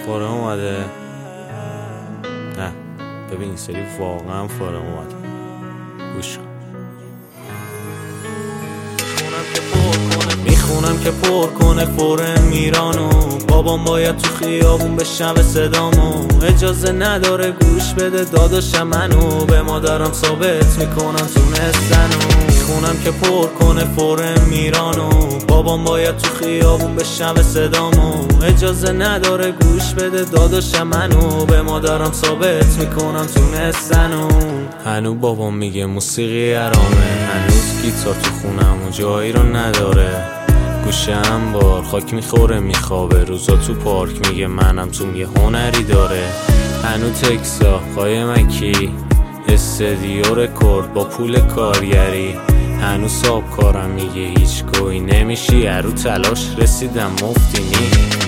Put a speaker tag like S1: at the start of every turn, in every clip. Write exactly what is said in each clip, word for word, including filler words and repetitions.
S1: فاره اومده. نه ببین این سری واقعا فاره اومده. گوش کن. میخونم که پر کنه فوره میرانو، بابام باید تو خیابون بشنوه صدامو، اجازه نداره گوش بده داداشم منو، به مادرم ثابت میکنم تونستنو. میخونم که پر کنه فوره میرانو، بابام باید تو خیابون بشنوه صدامو، اجازه نداره گوش بده داداشم منو، به مادرم ثابت میکنم تونستنو. هنو بابام میگه موسیقی حرامه، هنوز گیتار تو خونم و جایی رو نداره، گوشه هم بار خاک میخوره میخوابه، روزا تو پارک میگه منم تو یه هنری داره. هنو تکسا قایم کی استدیو رکورد با پول کارگری، هنو ساب کارم میگه هیچ گوی نمیشی، هرو تلاش رسیدم مفتی نی.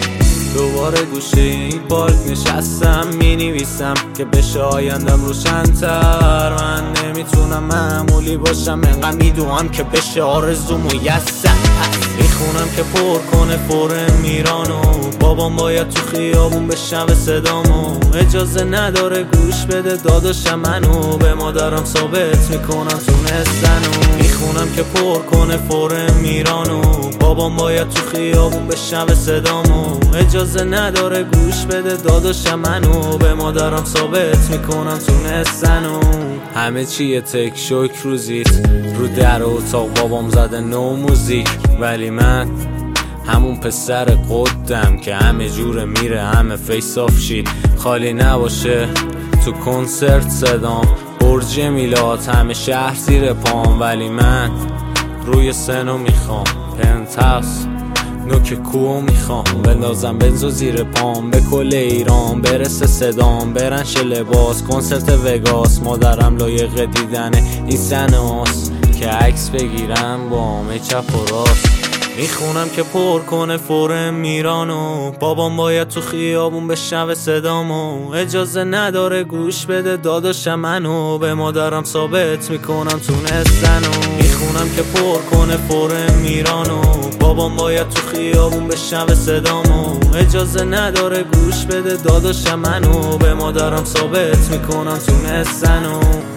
S1: دوباره گوشه این پارک نشستم مینویسم که بشه آیندم روشن‌تر، من نمیتونم معمولی باشم انقدر میدونم که بشه آرزو میسر. میخونم که پر کنه فوره میرانو، بابام باید تو خیابون بشنوه صدامو، اجازه نداره گوش بده داداشم منو، به مادرم ثابت میکنم تونستنو. میخونم که پر کنه فوره میرانو، بابام باید تو خیابون بشنوه صدامو، اجازه نداره گوش بده داداشم منو، به مادرم ثابت میکنم تونستنو. همه چیه تک شوک روزیت رو در اتاق بابام زده نو موزیک، ولی من همون پسر قدم که همه جوره میره همه فیس آف شید، خالی نباشه تو کنسرت صدام، برج میلاد همه شهر زیر پام، ولی من روی سنو میخوام پنتاس نوک کوو میخوام، بندازم بنزو زیر پام، به کل ایران برسه صدام، برنش لباس کنسرت وگاس، مادرم لایق دیدن این سناس که عکس بگیرم با همه چپ و راست. میخونم که پر کنه فوره میرانو، بابام باید تو خیابون بشنوه صدامو، اجازه نداره گوش بده داداشم منو، به مادرم ثابت میکنم تونستنو. میخونم که پر کنه فوره میرانو، بابام باید تو خیابون بشنوه صدامو، اجازه نداره گوش بده داداشم منو، به مادرم ثابت میکنم تونستنو.